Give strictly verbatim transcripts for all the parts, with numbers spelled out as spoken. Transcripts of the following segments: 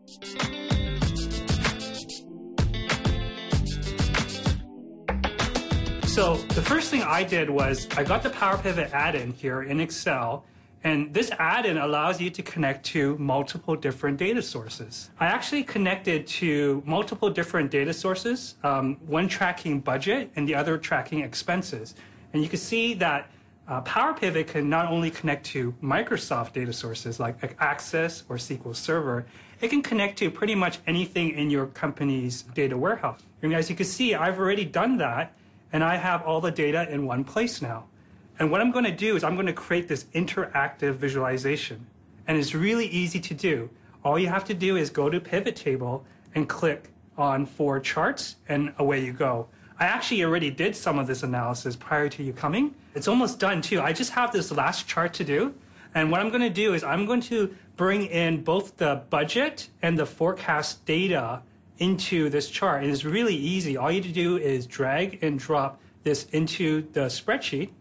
So the first thing I did was I got the Power Pivot add-in here in Excel, and this add-in allows you to connect to multiple different data sources. I actually connected to multiple different data sources, um, one tracking budget and the other tracking expenses. And you can see that uh, Power Pivot can not only connect to Microsoft data sources like Access or S Q L Server, it can connect to pretty much anything in your company's data warehouse. And as you can see, I've already done that, and I have all the data in one place now. And what I'm going to do is I'm going to create this interactive visualization. And it's really easy to do. All you have to do is go to Pivot Table and click on For Charts, and away you go. I actually already did some of this analysis prior to you coming. It's almost done too. I just have this last chart to do. And what I'm going to do is I'm going to bring in both the budget and the forecast data into this chart. And it's really easy. All you have to do is drag and drop this into the spreadsheet,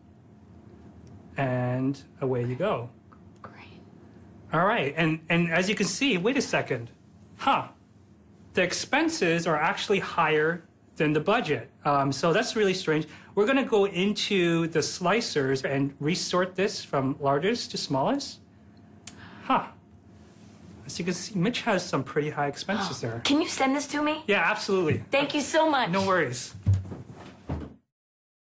and away you go. Great. All right, and, and as you can see, wait a second. Huh, the expenses are actually higher than the budget. Um, so that's really strange. We're gonna go into the slicers and resort this from largest to smallest. Huh. As you can see, Mitch has some pretty high expenses there. Can you send this to me? Yeah, absolutely. Thank you so much. No worries.